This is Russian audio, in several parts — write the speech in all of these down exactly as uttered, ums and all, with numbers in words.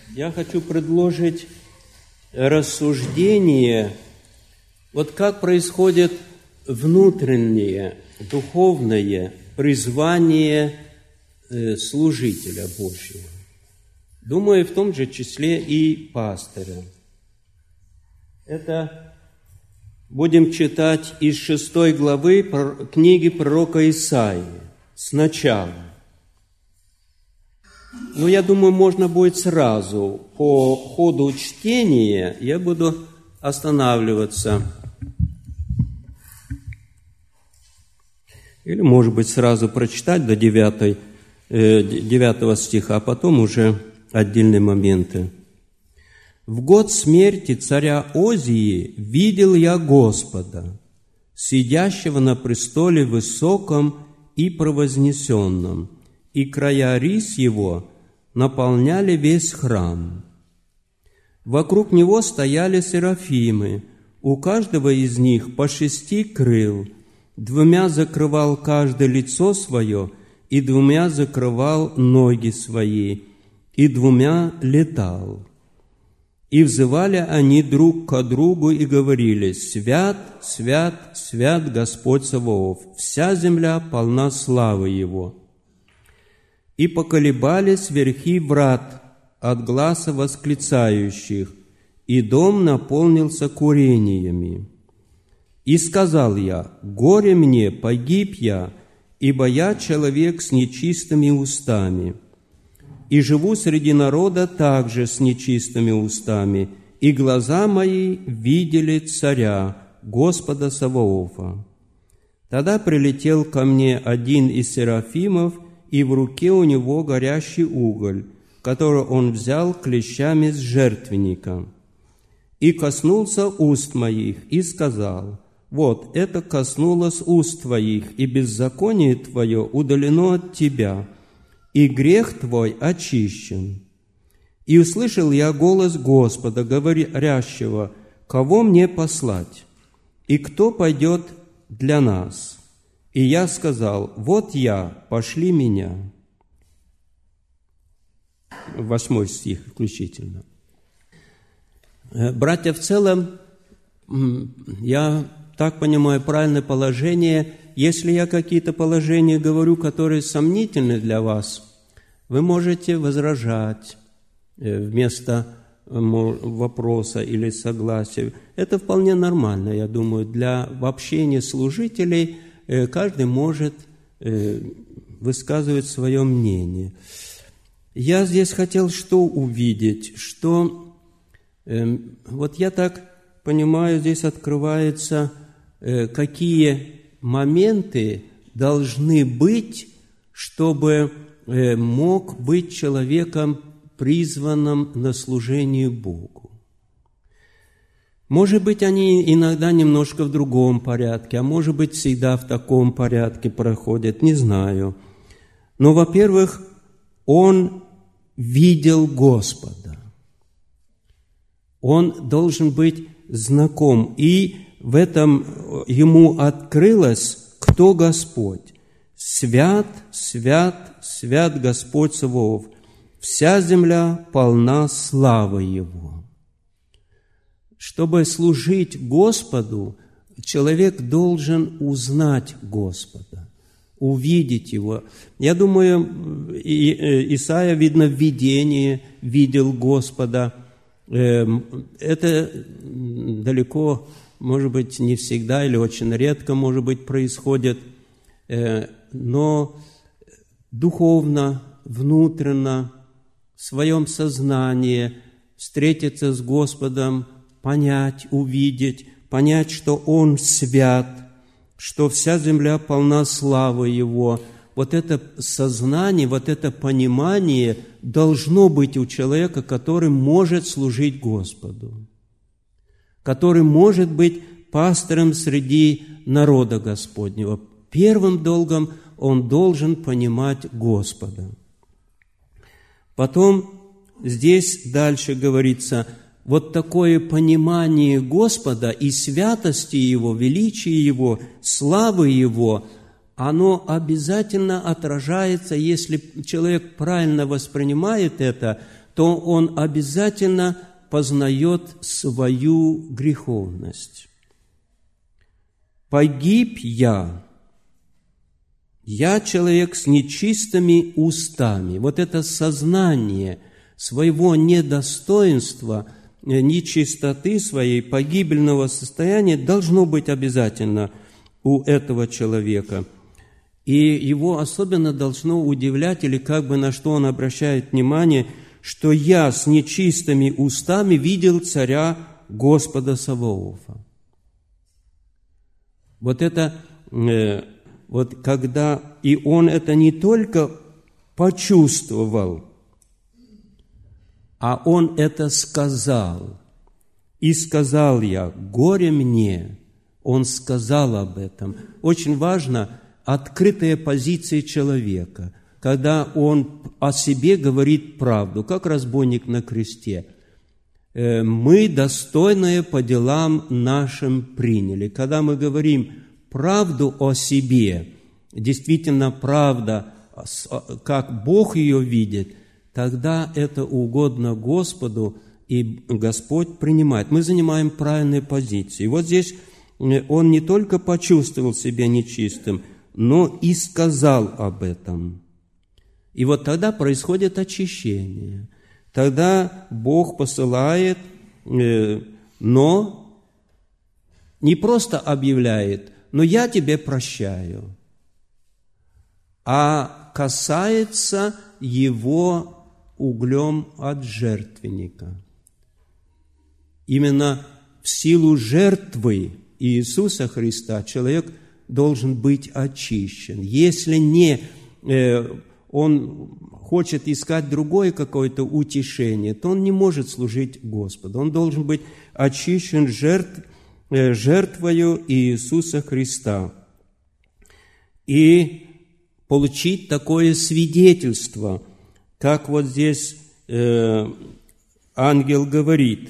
Я хочу предложить рассуждение, вот как происходит внутреннее, духовное призвание служителя Божьего. Думаю, в том же числе и пастыря. Это будем читать из шестой главы книги пророка Исаии сначала. Но я думаю, можно будет сразу по ходу чтения, я буду останавливаться. Или, может быть, сразу прочитать до девятой, э, девятого стиха, а потом уже отдельные моменты. «В год смерти царя Озии видел я Господа, сидящего на престоле высоком и провознесенном, и края рис его наполняли весь храм. Вокруг него стояли серафимы, у каждого из них по шести крыл, двумя закрывал каждое лицо свое, и двумя закрывал ноги свои, и двумя летал. И взывали они друг к другу и говорили: «Свят, свят, свят Господь Саваоф, вся земля полна славы Его». И поколебались верхи врат от гласа восклицающих, и дом наполнился курениями. И сказал я: «Горе мне, погиб я, ибо я человек с нечистыми устами, и живу среди народа также с нечистыми устами, и глаза мои видели царя, Господа Саваофа». Тогда прилетел ко мне один из серафимов, и в руке у него горящий уголь, который он взял клещами с жертвенника, и коснулся уст моих, и сказал: «Вот это коснулось уст твоих, и беззаконие твое удалено от тебя, и грех твой очищен». И услышал я голос Господа, говорящего: «Кого мне послать? И кто пойдет для нас?» И я сказал: «Вот я, пошли меня». Восьмой стих включительно. Братья, в целом, я так понимаю правильное положение. Если я какие-то положения говорю, которые сомнительны для вас, вы можете возражать вместо вопроса или согласия. Это вполне нормально, я думаю, для общения служителей. Каждый может высказывать свое мнение. Я здесь хотел что увидеть, что вот я так понимаю, здесь открываются, какие моменты должны быть, чтобы мог быть человеком призванным на служение Богу. Может быть, они иногда немножко в другом порядке, а может быть, всегда в таком порядке проходят, не знаю. Но, во-первых, он видел Господа. Он должен быть знаком. И в этом ему открылось, кто Господь. «Свят, свят, свят Господь Саваоф, вся земля полна славы Его». Чтобы служить Господу, человек должен узнать Господа, увидеть Его. Я думаю, Исаия, видно, в видении видел Господа. Это далеко, может быть, не всегда или очень редко, может быть, происходит, но духовно, внутренно, в своем сознании встретиться с Господом, понять, увидеть, понять, что Он свят, что вся земля полна славы Его. Вот это сознание, вот это понимание должно быть у человека, который может служить Господу, который может быть пастором среди народа Господнего. Первым долгом он должен понимать Господа. Потом здесь дальше говорится, вот такое понимание Господа и святости Его, величия Его, славы Его, оно обязательно отражается, если человек правильно воспринимает это, то он обязательно познает свою греховность. «Погиб я, я человек с нечистыми устами». Вот это сознание своего недостоинства, нечистоты своей, погибельного состояния должно быть обязательно у этого человека. И его особенно должно удивлять, или как бы на что он обращает внимание, что я с нечистыми устами видел царя Господа Саваофа. Вот это, э, вот когда, и он это не только почувствовал, а он это сказал. «И сказал я, горе мне». Он сказал об этом. Очень важно открытая позиция человека, когда он о себе говорит правду, как разбойник на кресте. Мы достойное по делам нашим приняли. Когда мы говорим правду о себе, действительно правда, как Бог ее видит, тогда это угодно Господу, и Господь принимает. Мы занимаем правильные позиции. И вот здесь он не только почувствовал себя нечистым, но и сказал об этом. И вот тогда происходит очищение. Тогда Бог посылает, но не просто объявляет, но я тебе прощаю, а касается его углем от жертвенника. Именно в силу жертвы Иисуса Христа человек должен быть очищен. Если не он хочет искать другое какое-то утешение, то он не может служить Господу. Он должен быть очищен жертв, жертвою Иисуса Христа и получить такое свидетельство, как вот здесь э, ангел говорит,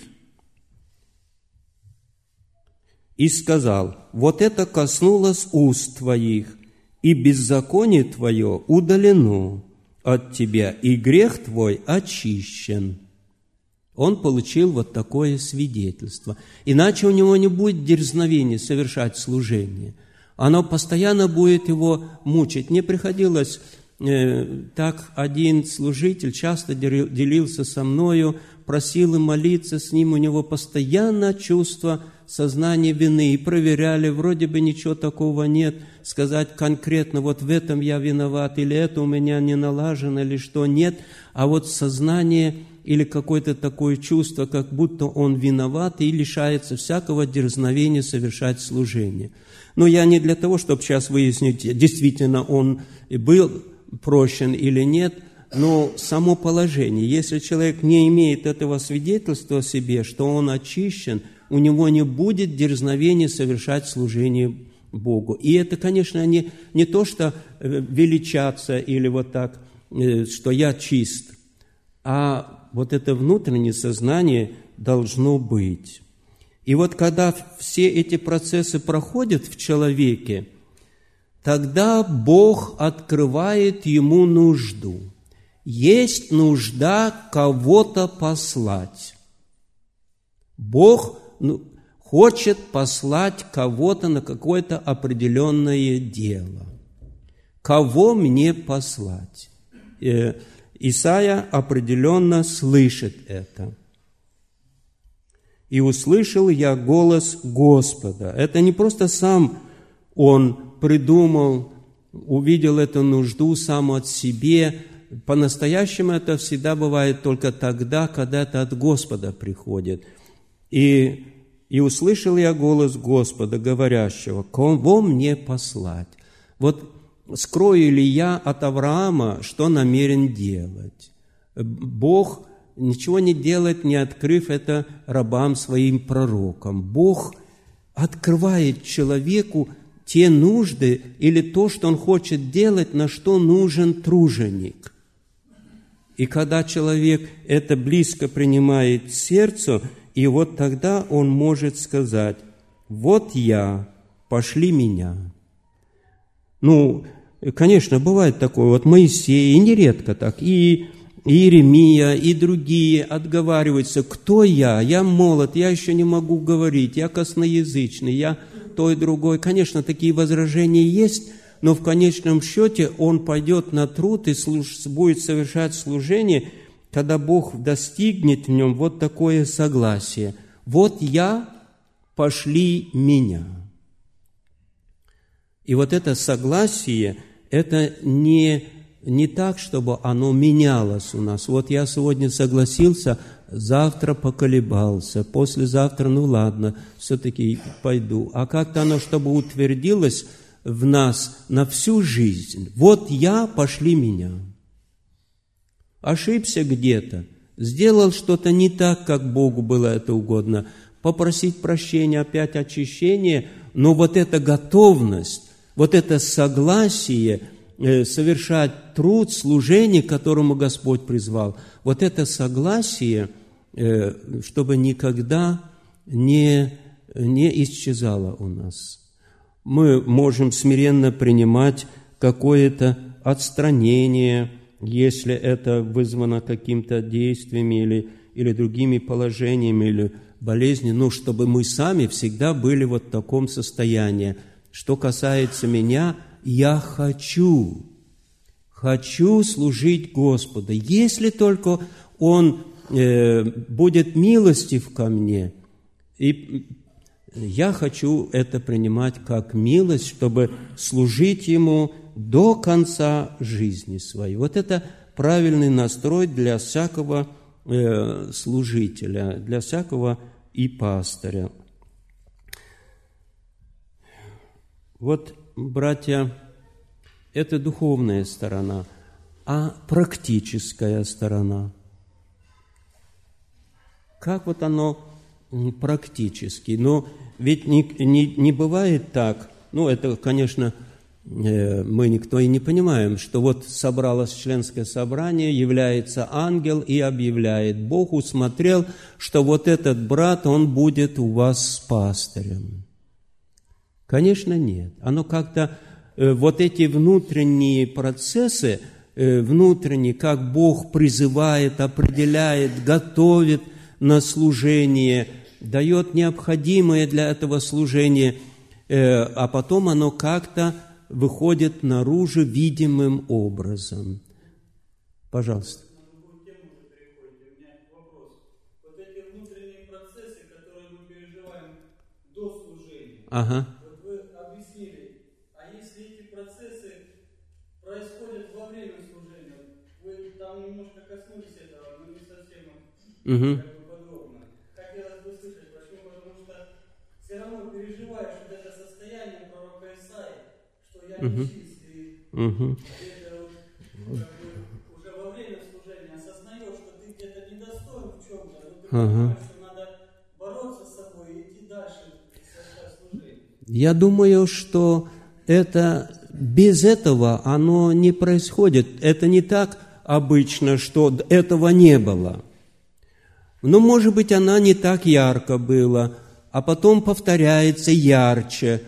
и сказал: «Вот это коснулось уст твоих, и беззаконие твое удалено от тебя, и грех твой очищен». Он получил вот такое свидетельство. Иначе у него не будет дерзновения совершать служение. Оно постоянно будет его мучить. Мне приходилось, э, так один служитель часто делился со мною, просил им молиться с ним, у него постоянно чувство сознания вины, и проверяли, вроде бы ничего такого нет, сказать конкретно, вот в этом я виноват, или это у меня не налажено, или что, нет, а вот сознание или какое-то такое чувство, как будто он виноват и лишается всякого дерзновения совершать служение. Но я не для того, чтобы сейчас выяснить, действительно он был прощен или нет, но само положение, если человек не имеет этого свидетельства о себе, что он очищен, у него не будет дерзновения совершать служение Богу. И это, конечно, не, не то, что величаться или вот так, что я чист, а вот это внутреннее сознание должно быть. И вот когда все эти процессы проходят в человеке, тогда Бог открывает ему нужду. Есть нужда кого-то послать. Бог ну, хочет послать кого-то на какое-то определенное дело. Кого мне послать? Э, Исайя определенно слышит это. «И услышал я голос Господа». Это не просто сам он придумал, увидел эту нужду сам от себе. По-настоящему это всегда бывает только тогда, когда это от Господа приходит. И, и услышал я голос Господа, говорящего: «Кого мне послать?» Вот скрою ли я от Авраама, что намерен делать? Бог ничего не делает, не открыв это рабам своим пророкам. Бог открывает человеку те нужды или то, что он хочет делать, на что нужен труженик. И когда человек это близко принимает к сердцу, и вот тогда он может сказать: «Вот я, пошли меня». Ну, конечно, бывает такое, вот Моисей, и нередко так, и Иеремия и другие отговариваются: кто я? Я молод, я еще не могу говорить, я косноязычный, я то и другое. Конечно, такие возражения есть, но в конечном счете он пойдет на труд и будет совершать служение, когда Бог достигнет в нем вот такое согласие. Вот я, пошли меня. И вот это согласие, это не, не так, чтобы оно менялось у нас. Вот я сегодня согласился, завтра поколебался, послезавтра, ну ладно, все-таки пойду. А как-то оно, чтобы утвердилось в нас на всю жизнь. Вот я, пошли меня. Ошибся где-то, сделал что-то не так, как Богу было это угодно, попросить прощения, опять очищения, но вот эта готовность, вот это согласие совершать труд, служение, к которому Господь призвал, вот это согласие, чтобы никогда не, не исчезало у нас. Мы можем смиренно принимать какое-то отстранение, если это вызвано каким-то действиями или, или другими положениями, или болезнью, но чтобы мы сами всегда были вот в таком состоянии. Что касается меня, я хочу, хочу служить Господу. Если только Он э, будет милостив ко мне, и я хочу это принимать как милость, чтобы служить Ему до конца жизни своей. Вот это правильный настрой для всякого э, служителя, для всякого и пастыря. Вот, братья, это духовная сторона, а практическая сторона. Как вот оно практически? Но ведь не, не, не бывает так, ну, это, конечно, мы никто и не понимаем, что вот собралось членское собрание, является ангел и объявляет: Бог усмотрел, что вот этот брат, он будет у вас с пастырем. Конечно, нет. Оно как-то, вот эти внутренние процессы, внутренние, как Бог призывает, определяет, готовит на служение, дает необходимое для этого служения, а потом оно как-то выходит наружу видимым образом. Пожалуйста. На другую тему уже переходите. У меня вопрос. Вот эти внутренние процессы, которые мы переживаем до служения, Ага. вот вы объяснили, а если эти процессы происходят во время служения, вы там немножко коснулись этого, но не совсем Угу. как бы подробно. Хотелось бы слышать, почему? Потому что все равно переживаешь вот это состояние пророка Исаии, что я не чист, и Угу. это вот, как бы, уже во время служения осознаешь, что ты где-то недостоин в чем-то, но ты Ага. понимаешь, что надо бороться с собой и идти дальше совершать служение. Я думаю, что это без этого оно не происходит. Это не так обычно, что этого не было. Но, может быть, она не так ярко была, а потом повторяется ярче.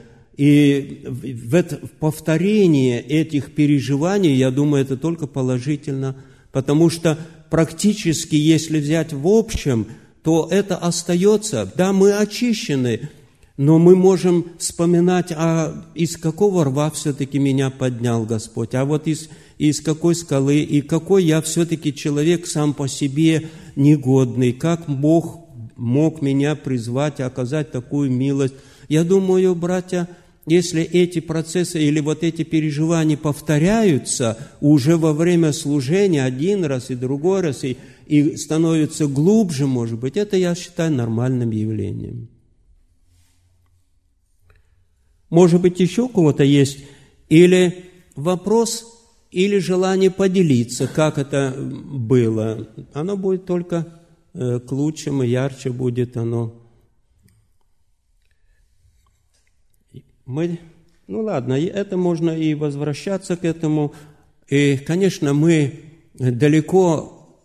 И в, это, в повторении этих переживаний, я думаю, это только положительно, потому что практически, если взять в общем, то это остается. Да, мы очищены, но мы можем вспоминать, а из какого рва все-таки меня поднял Господь, а вот из, из какой скалы, и какой я все-таки человек сам по себе негодный, как Бог мог меня призвать, оказать такую милость. Я думаю, братья, если эти процессы или вот эти переживания повторяются уже во время служения один раз и другой раз, и, и становятся глубже, может быть, это я считаю нормальным явлением. Может быть, еще у кого-то есть или вопрос, или желание поделиться, как это было. Оно будет только э, к лучшему, ярче будет оно. Мы, ну ладно, это можно и возвращаться к этому. И, конечно, мы далеко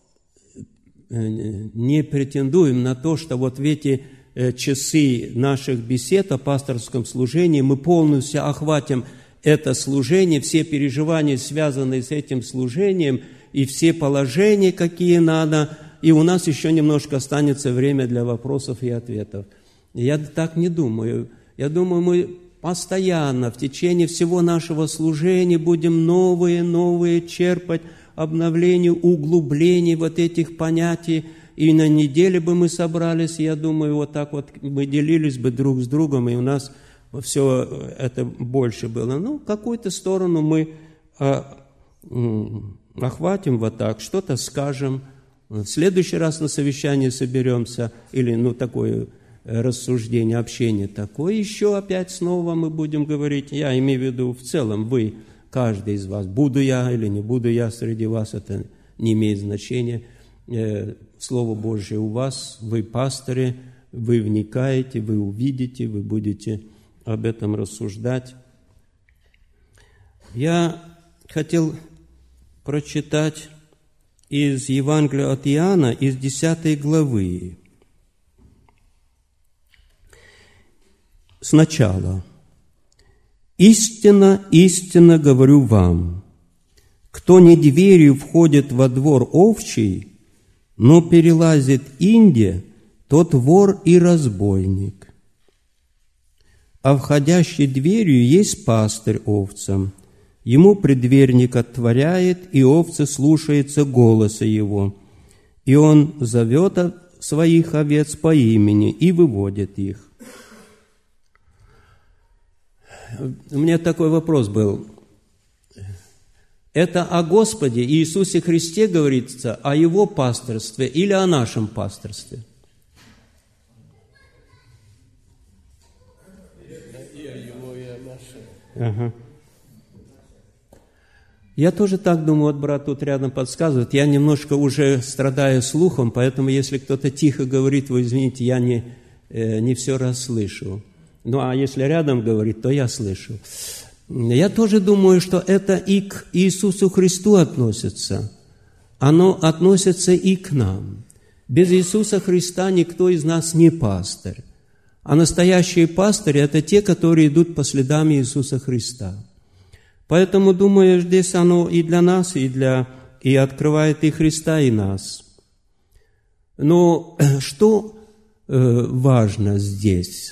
не претендуем на то, что вот в эти часы наших бесед о пасторском служении мы полностью охватим это служение, все переживания, связанные с этим служением, и все положения, какие надо, и у нас еще немножко останется время для вопросов и ответов. Я так не думаю. Я думаю, мы постоянно в течение всего нашего служения будем новые, новые черпать обновления, углубления вот этих понятий. И на неделе бы мы собрались, я думаю, вот так вот мы делились бы друг с другом, и у нас все это больше было. Ну, какую-то сторону мы охватим вот так, что-то скажем. В следующий раз на совещании соберемся, или, ну, такое рассуждение, общение такое, еще опять снова мы будем говорить, я имею в виду в целом, вы, каждый из вас, буду я или не буду я среди вас, это не имеет значения. Слово Божье у вас, вы пастыри, вы вникаете, вы увидите, вы будете об этом рассуждать. Я хотел прочитать из Евангелия от Иоанна, из десятой главы. Сначала. «Истинно, истинно говорю вам, кто не дверью входит во двор овчий, но перелазит инде, тот вор и разбойник. А входящий дверью есть пастырь овцам. Ему предверник отворяет, и овцы слушаются голоса его. И он зовет своих овец по имени и выводит их». У меня такой вопрос был. Это о Господе Иисусе Христе говорится, о Его пастырстве или о нашем пастырстве? И о Его, и о нашем. Ага. Я тоже так думаю, вот брат тут рядом подсказывает. Я немножко уже страдаю слухом, поэтому если кто-то тихо говорит, вы извините, я не, не все расслышу. Ну, а если рядом говорит, то я слышу. Я тоже думаю, что это и к Иисусу Христу относится. Оно относится и к нам. Без Иисуса Христа никто из нас не пастырь. А настоящие пастыри – это те, которые идут по следам Иисуса Христа. Поэтому, думаю, здесь оно и для нас, и, для, и открывает и Христа, и нас. Но что э, важно здесь?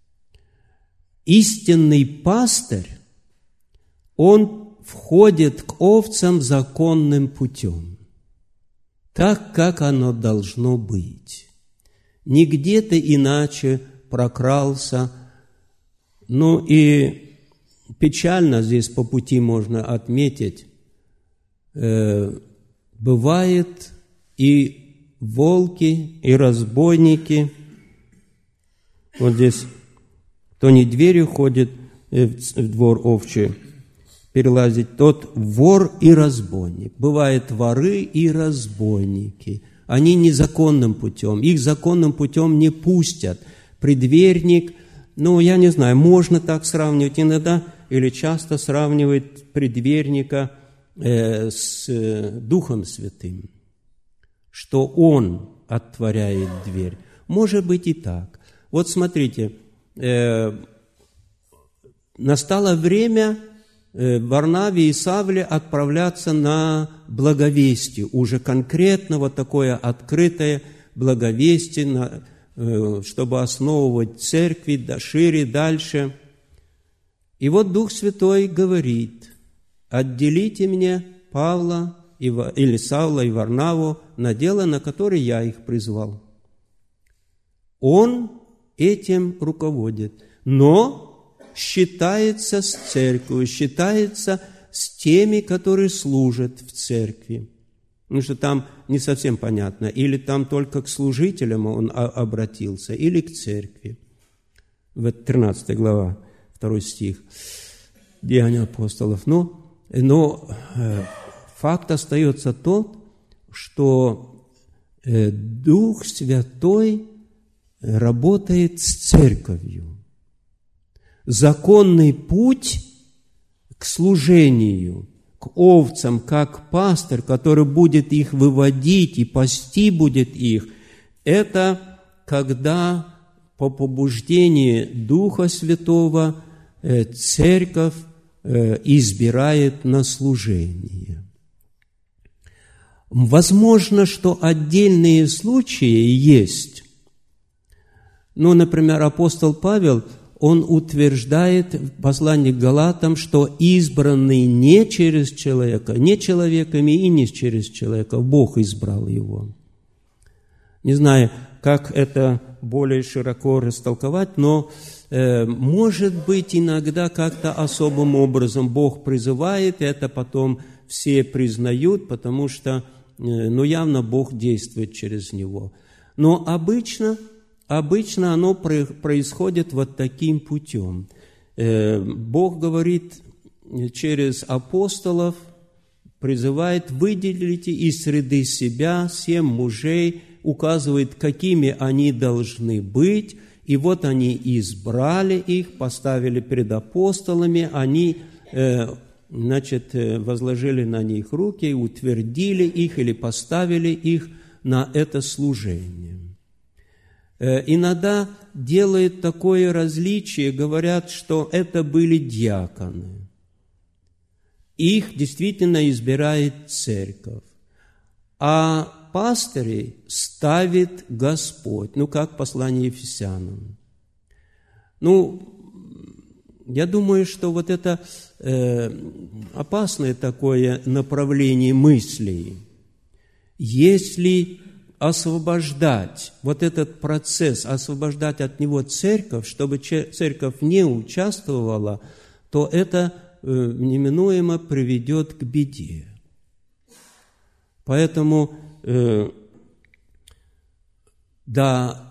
Истинный пастырь, он входит к овцам законным путем, так, как оно должно быть. Не где-то иначе прокрался. Ну и печально здесь по пути можно отметить, э, бывает и волки, и разбойники. Вот здесь кто не дверью ходит в двор овчий, перелазить, тот вор и разбойник. Бывают воры и разбойники. Они незаконным путем, их законным путем не пустят. Предверник, ну, я не знаю, можно так сравнивать иногда, или часто сравнивать предверника э, с э, Духом Святым, что Он отворяет дверь. Может быть и так. Вот смотрите, э, настало время э, Варнаве и Савле отправляться на благовестие, уже конкретно вот такое открытое благовестие, на, э, чтобы основывать церкви да, шире, дальше. И вот Дух Святой говорит: «Отделите мне Павла или Савла и Варнаву на дело, на которое я их призвал». Он этим руководит, но считается с церковью, считается с теми, которые служат в церкви. Потому что там не совсем понятно, или там только к служителям он обратился, или к церкви. Вот тринадцатая глава, второй стих, Деяния апостолов. Но, но э, факт остается тот, что э, Дух Святой работает с церковью. Законный путь к служению, к овцам, как пастырь, который будет их выводить и пасти будет их, это когда по побуждению Духа Святого церковь избирает на служение. Возможно, что отдельные случаи есть. Ну, например, апостол Павел, он утверждает в послании к Галатам, что избранный не через человека, не человеками и не через человека, Бог избрал его. Не знаю, как это более широко растолковать, но, э, может быть, иногда как-то особым образом Бог призывает, это потом все признают, потому что, э, ну, явно Бог действует через него. Но обычно, обычно оно происходит вот таким путем. Э, Бог говорит через апостолов, призывает: выделите из среды себя семь мужей, указывает, какими они должны быть, и вот они избрали их, поставили перед апостолами, они, э, значит, возложили на них руки, утвердили их или поставили их на это служение. Э, иногда делают такое различие, говорят, что это были диаконы. Их действительно избирает церковь, а пастырей ставит Господь, ну, как послание Ефесянам. Ну, я думаю, что вот это э, опасное такое направление мыслей. Если освобождать вот этот процесс, освобождать от него церковь, чтобы церковь не участвовала, то это э, неминуемо приведет к беде. Поэтому да,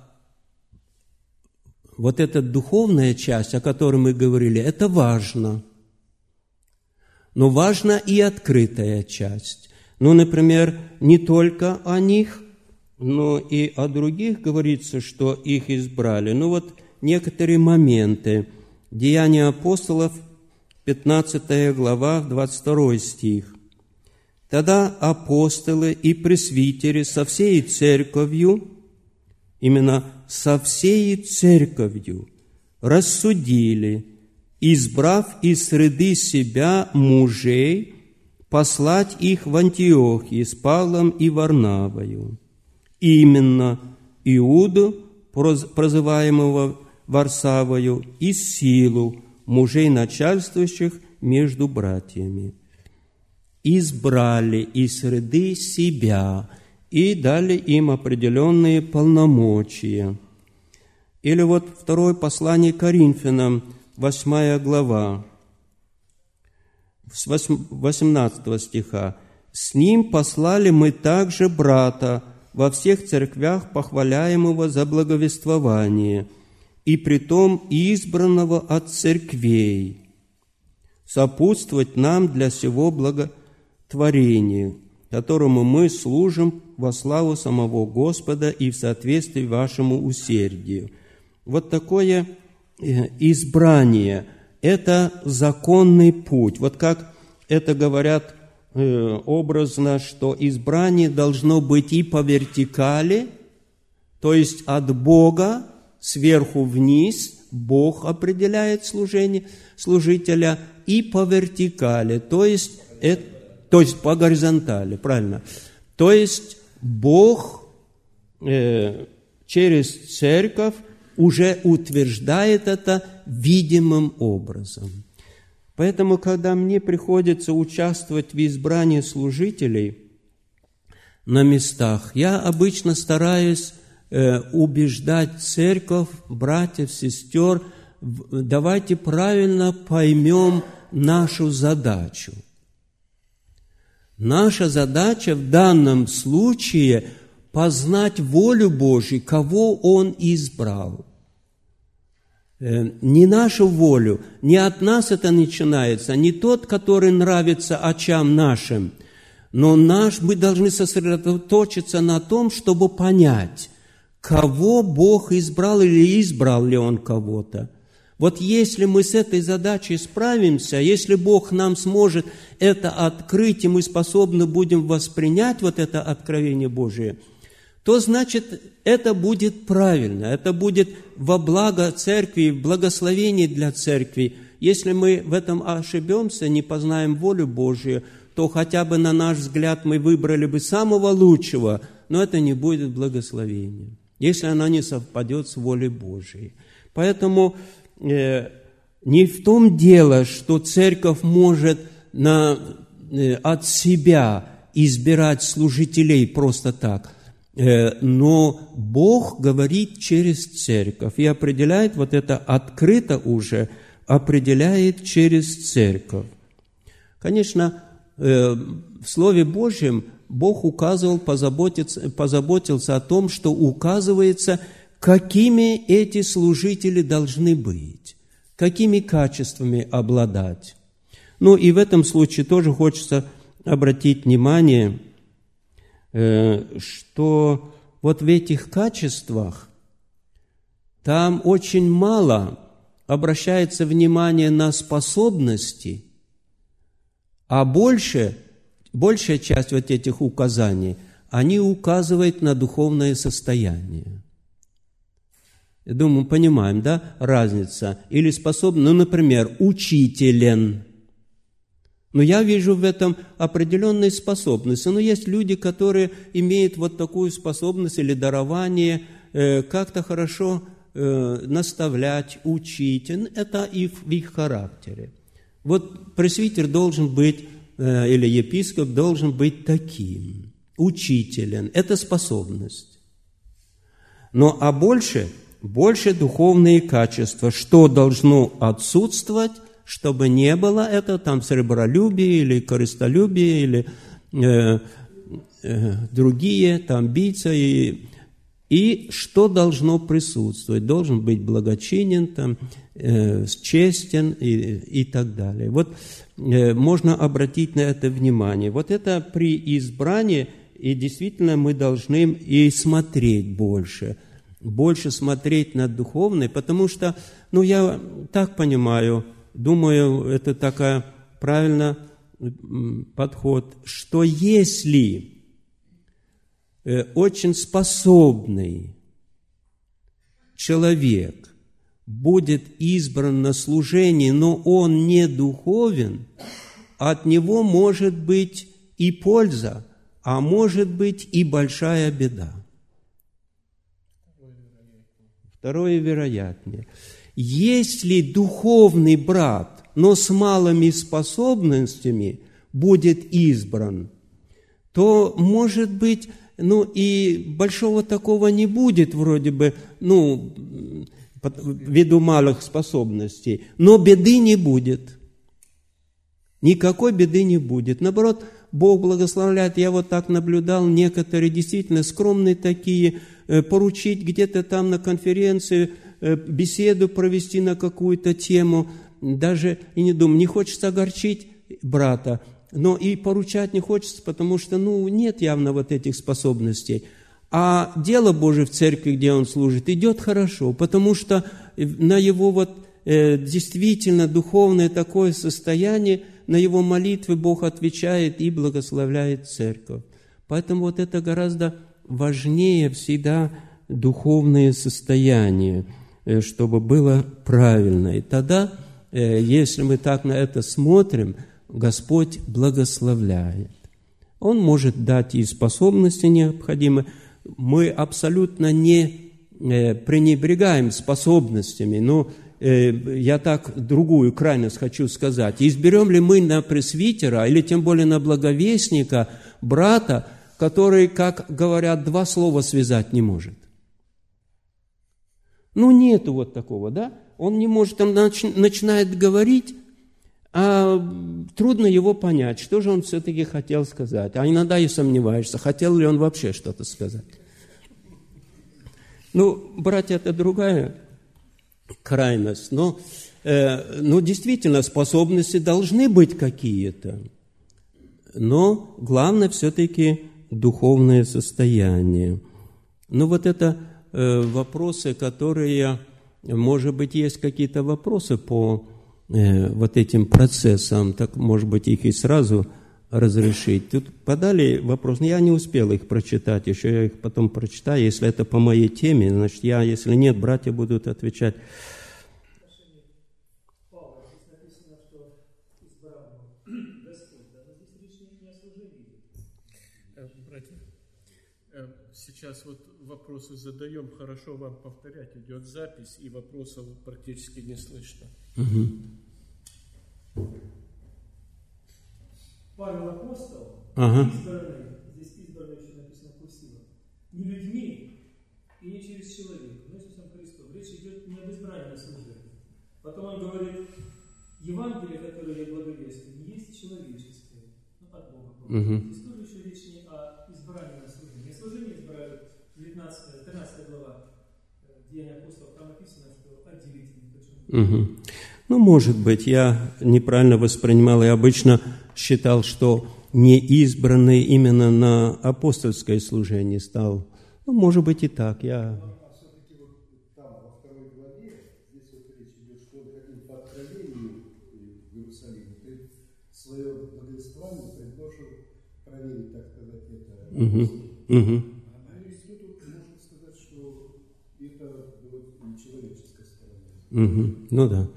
вот эта духовная часть, о которой мы говорили, это важно. Но важна и открытая часть. Ну, например, не только о них, но и о других говорится, что их избрали. Ну, вот некоторые моменты. Деяния апостолов, пятнадцатая глава, двадцать второй стих. Тогда апостолы и пресвитеры со всей церковью, именно со всей церковью, рассудили, избрав из среды себя мужей, послать их в Антиохии с Павлом и Варнавою, именно Иуду, прозываемого Варсавою, и Силу, мужей начальствующих между братьями. Избрали из среды себя и дали им определенные полномочия. Или вот второе послание Коринфянам, восьмая глава, с восемнадцатого стиха. «С ним послали мы также брата во всех церквях, похваляемого за благовествование, и притом избранного от церквей, сопутствовать нам для сего благо творение, которому мы служим во славу самого Господа и в соответствии вашему усердию». Вот такое избрание – это законный путь. Вот как это говорят э, образно, что избрание должно быть и по вертикали, то есть от Бога сверху вниз, Бог определяет служение служителя, и по вертикали, то есть это То есть по горизонтали, правильно. То есть Бог э, через церковь уже утверждает это видимым образом. Поэтому, когда мне приходится участвовать в избрании служителей на местах, я обычно стараюсь э, убеждать церковь, братьев, сестер, давайте правильно поймем нашу задачу. Наша задача в данном случае познать волю Божию, кого Он избрал. Не нашу волю, не от нас это начинается, не тот, который нравится очам нашим, но наш, мы должны сосредоточиться на том, чтобы понять, кого Бог избрал или избрал ли Он кого-то. Вот если мы с этой задачей справимся, если Бог нам сможет это открыть, и мы способны будем воспринять вот это откровение Божие, то, значит, это будет правильно, это будет во благо церкви, в благословении для церкви. Если мы в этом ошибемся, не познаем волю Божию, то хотя бы на наш взгляд мы выбрали бы самого лучшего, но это не будет благословением, если оно не совпадет с волей Божией. Поэтому э, не в том дело, что церковь может на, э, от себя избирать служителей просто так, э, но Бог говорит через церковь и определяет, вот это открыто уже, определяет через церковь. Конечно, э, в Слове Божьем Бог указывал, позаботиться, позаботился о том, что указывается, какими эти служители должны быть, какими качествами обладать. Ну и в этом случае тоже хочется обратить внимание, что вот в этих качествах там очень мало обращается внимание на способности, а больше, большая часть вот этих указаний, они указывают на духовное состояние. Я думаю, мы понимаем, да, разница? Или способен, ну, например, учителен. Но я вижу в этом определенные способности. Но есть люди, которые имеют вот такую способность или дарование э, как-то хорошо э, наставлять, учить. Это и в их характере. Вот пресвитер должен быть, э, или епископ должен быть таким, учителен. Это способность. Но а больше, больше духовные качества. Что должно отсутствовать, чтобы не было это там сребролюбие или корыстолюбие или э, э, другие там амбиции. И, и что должно присутствовать? Должен быть благочинен, там, э, честен и, и так далее. Вот э, можно обратить на это внимание. Вот это при избрании, и действительно мы должны и смотреть больше, больше смотреть на духовное, потому что, ну, я так понимаю, думаю, это такой правильный подход, что если очень способный человек будет избран на служение, но он не духовен, от него может быть и польза, а может быть и большая беда. Второе вероятнее. Если духовный брат, но с малыми способностями, будет избран, то, может быть, ну и большого такого не будет, вроде бы, ну, ввиду малых способностей, но беды не будет. Никакой беды не будет. Наоборот, Бог благословляет. Я вот так наблюдал, некоторые действительно скромные такие, поручить где-то там на конференции, беседу провести на какую-то тему, даже и не думаю, не хочется огорчить брата, но и поручать не хочется, потому что, ну, нет явно вот этих способностей. А дело Божие в церкви, где он служит, идет хорошо, потому что на его вот э, действительно духовное такое состояние, на его молитвы Бог отвечает и благословляет церковь. Поэтому вот это гораздо важнее всегда духовное состояние, чтобы было правильно. И тогда, если мы так на это смотрим, Господь благословляет. Он может дать и способности необходимые. Мы абсолютно не пренебрегаем способностями, но я так другую крайность хочу сказать. Изберем ли мы на пресвитера, или тем более на благовестника, брата, который, как говорят, два слова связать не может? Ну, нету вот такого, да? Он не может, он начинает говорить, а трудно его понять, что же он все-таки хотел сказать. А иногда и сомневаешься, хотел ли он вообще что-то сказать. Ну, братья, это другая крайность. Но, э, ну, действительно, способности должны быть какие-то. Но главное все-таки духовное состояние. Ну, вот это э, вопросы, которые, может быть, есть какие-то вопросы по э, вот этим процессам, так, может быть, их и сразу разрешить. Тут подали вопрос, но я не успел их прочитать, еще я их потом прочитаю. Если это по моей теме, значит, я, если нет, братья будут отвечать. Павла, здесь написано, что избранного Господь, да, но здесь речь не сейчас вот вопросы задаем, хорошо вам повторять, идет запись, и вопросов практически не слышно. Угу. Павел апостол, Ага. избранный, здесь избранный еще написано курсивом, не людьми и не через человека, но Иисусом Христом. Речь идет не об избрании на служение. Потом он говорит, Евангелие, которое я благовествую, не есть человеческое, но от Бога. Угу. Здесь тоже еще речь не о избрании на служение. Служение избрали девятнадцатая, тринадцатая глава Деяния апостолов, там написано, что отделительный. Угу. Ну, может быть, я неправильно воспринимал, я обычно считал, что не избранный именно на апостольское служение стал. Ну, может быть и так, я... А все-таки вот там, во второй главе, здесь вот речь идет, что он ходил по откровению в Иерусалиме, ты свое благовествование предложил проверить, так сказать, это. Угу. Угу. А если тут можно сказать, что это было не человеческая сторона. Угу. Ну да.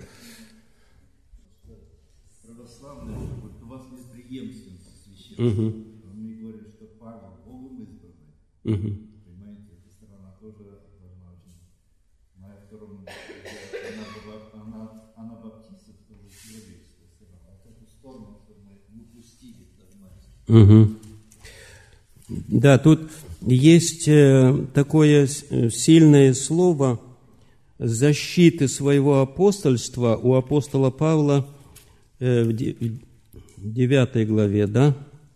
Православные, вот у вас нет преемственности священства. Угу. Мне говорят, что Павел Богом избранный. Угу. Понимаете, эта сторона тоже должна очень... Моя втором, она, она баптистов, тоже человеческая сторона. А вот эту сторону мы упустили, понимаете. Угу. Да, тут есть такое сильное слово защиты своего апостольства у апостола Павла в девятой главе, да?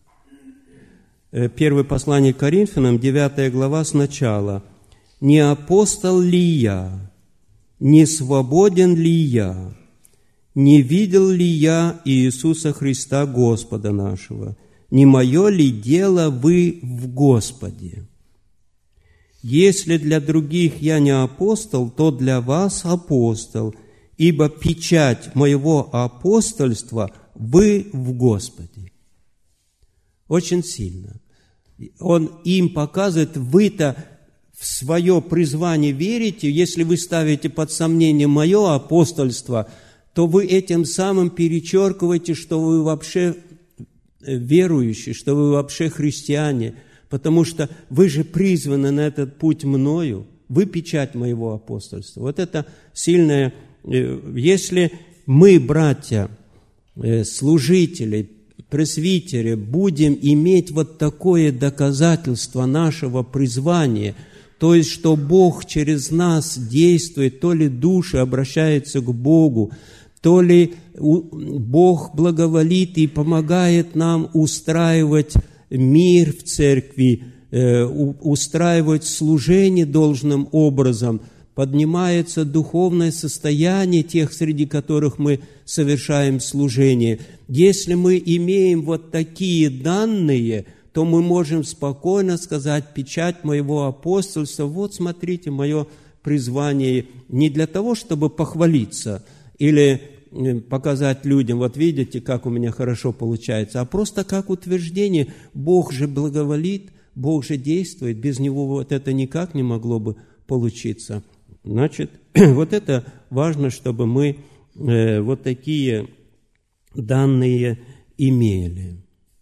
Первое послание к Коринфянам, девятая глава сначала. «Не апостол ли я? Не свободен ли я? Не видел ли я Иисуса Христа Господа нашего? Не мое ли дело вы в Господе? Если для других я не апостол, то для вас апостол, ибо печать моего апостольства вы в Господе». Очень сильно. Он им показывает, вы-то в свое призвание верите, если вы ставите под сомнение мое апостольство, то вы этим самым перечеркиваете, что вы вообще верующие, что вы вообще христиане, потому что вы же призваны на этот путь мною, вы печать моего апостольства. Вот это сильное. Если мы, братья, служители, пресвитеры, будем иметь вот такое доказательство нашего призвания, то есть, что Бог через нас действует, то ли души обращаются к Богу, то ли Бог благоволит и помогает нам устраивать мир в церкви, устраивать служение должным образом, поднимается духовное состояние тех, среди которых мы совершаем служение. Если мы имеем вот такие данные, то мы можем спокойно сказать, печать моего апостольства, вот смотрите, мое призвание не для того, чтобы похвалиться или показать людям, вот видите, как у меня хорошо получается, а просто как утверждение, Бог же благоволит, Бог же действует, без Него вот это никак не могло бы получиться. Значит, вот это важно, чтобы мы э, вот такие данные имели.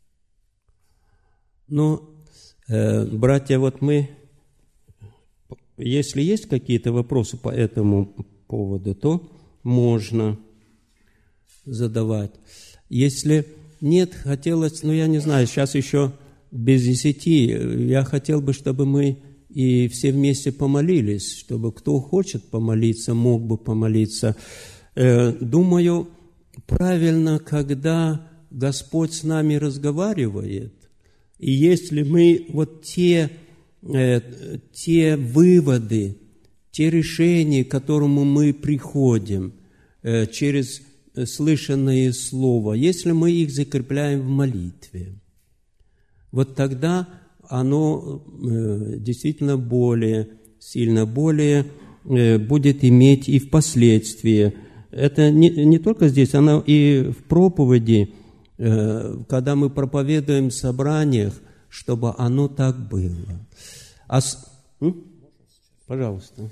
Но, э, братья, вот мы, если есть какие-то вопросы по этому поводу, то можно задавать. Если нет, хотелось, ну, я не знаю, сейчас еще без десяти, я хотел бы, чтобы мы и все вместе помолились, чтобы кто хочет помолиться, мог бы помолиться. Думаю, правильно, когда Господь с нами разговаривает, и если мы вот те, те выводы, те решения, к которому мы приходим через слышанное слово, если мы их закрепляем в молитве, вот тогда оно действительно более сильно, более будет иметь и впоследствии. Это не, не только здесь, оно и в проповеди, когда мы проповедуем в собраниях, чтобы оно так было. А с... Пожалуйста.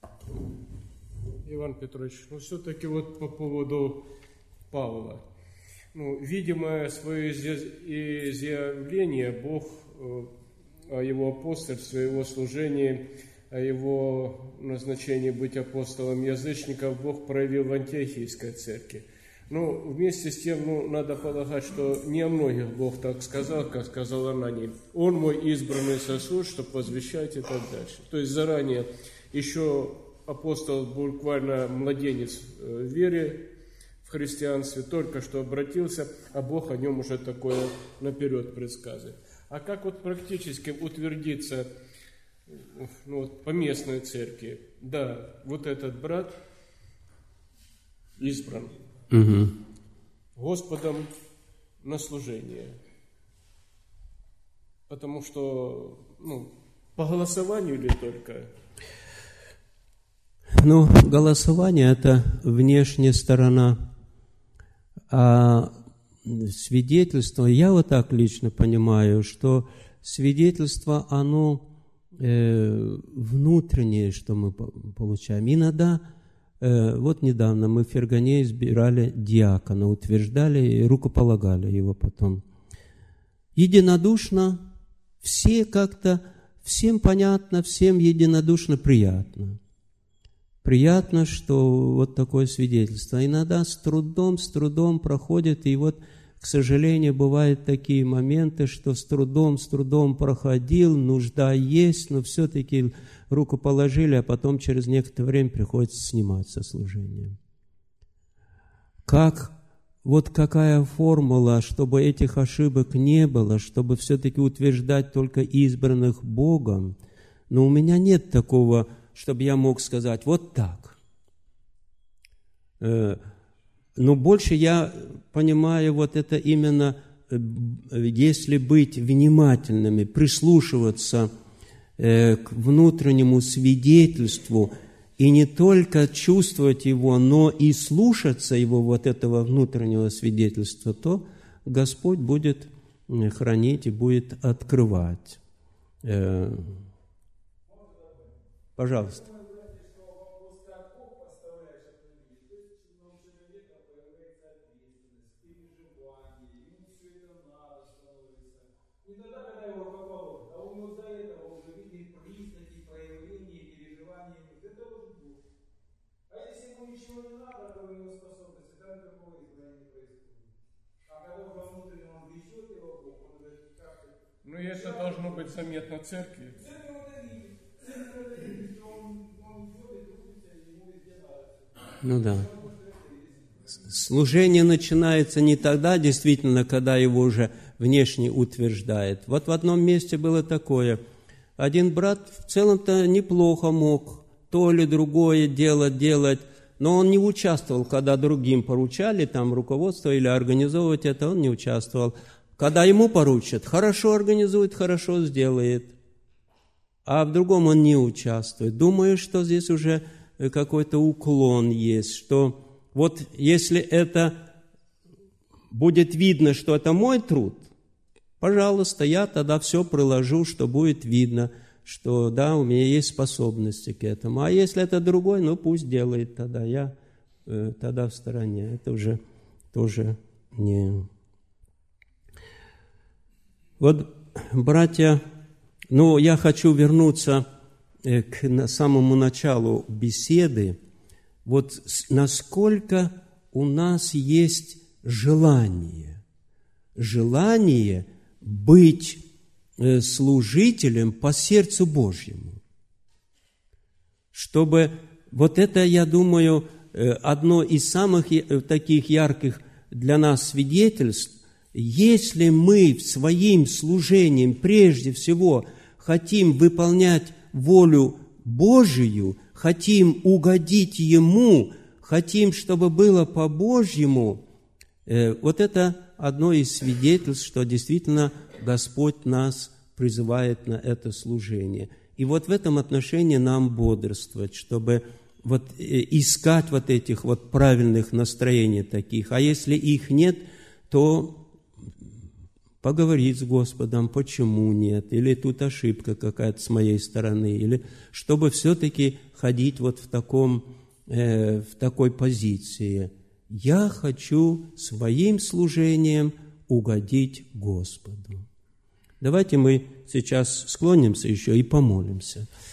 Иван Петрович, ну все-таки вот по поводу Павла. Ну, видимо, свое изъявление Бог о его апостольстве, о его служении, о его назначении быть апостолом язычников Бог проявил в Антиохийской церкви. Но вместе с тем, ну, надо полагать, что не о многих Бог так сказал, как сказал Анании. Он мой избранный сосуд, чтобы возвещать и так дальше. То есть заранее еще апостол буквально младенец в вере, в христианстве, только что обратился, а Бог о нем уже такое наперед предсказывает. А как вот практически утвердиться, ну, вот, по местной церкви? Да, вот этот брат избран Угу. Господом на служение. Потому что, ну, по голосованию или только? Ну, голосование – это внешняя сторона, а свидетельство, я вот так лично понимаю, что свидетельство, оно э, внутреннее, что мы получаем. Иногда, э, вот недавно мы в Фергане избирали диакона, утверждали и рукополагали его потом. Единодушно, все как-то, всем понятно, всем единодушно приятно. Приятно, что вот такое свидетельство. Иногда с трудом, с трудом проходит, и вот, к сожалению, бывают такие моменты, что с трудом, с трудом проходил, нужда есть, но все-таки руку положили, а потом через некоторое время приходится снимать со служения. Как, вот какая формула, чтобы этих ошибок не было, чтобы все-таки утверждать только избранных Богом, но у меня нет такого, чтобы я мог сказать вот так. Но больше я понимаю вот это именно, если быть внимательными, прислушиваться к внутреннему свидетельству и не только чувствовать его, но и слушаться его, вот этого внутреннего свидетельства, то Господь будет хранить и будет открывать. Пожалуйста. Ну и это должно быть заметно церкви. Ну да. Служение начинается не тогда, действительно, когда его уже внешне утверждает. Вот в одном месте было такое. Один брат в целом-то неплохо мог то или другое дело делать, но он не участвовал, когда другим поручали, там руководство или организовывать это, он не участвовал. Когда ему поручат, хорошо организует, хорошо сделает, а в другом он не участвует. Думаю, что здесь уже какой-то уклон есть, что вот если это будет видно, что это мой труд, пожалуйста, я тогда все приложу, что будет видно, что да, у меня есть способности к этому. А если это другой, ну пусть делает тогда, я э, тогда в стороне. Это уже тоже не... Вот, братья, ну, я хочу вернуться к самому началу беседы. Вот насколько у нас есть желание, желание быть служителем по сердцу Божьему. Чтобы, вот это, я думаю, одно из самых таких ярких для нас свидетельств. Если мы своим служением прежде всего хотим выполнять волю Божию, хотим угодить Ему, хотим, чтобы было по-божьему, вот это одно из свидетельств, что действительно Господь нас призывает на это служение. И вот в этом отношении нам бодрствовать, чтобы вот искать вот этих вот правильных настроений таких. А если их нет, то поговорить с Господом, почему нет, или тут ошибка какая-то с моей стороны, или чтобы все-таки ходить вот в, таком, э, в такой позиции. Я хочу своим служением угодить Господу. Давайте мы сейчас склонимся еще и помолимся.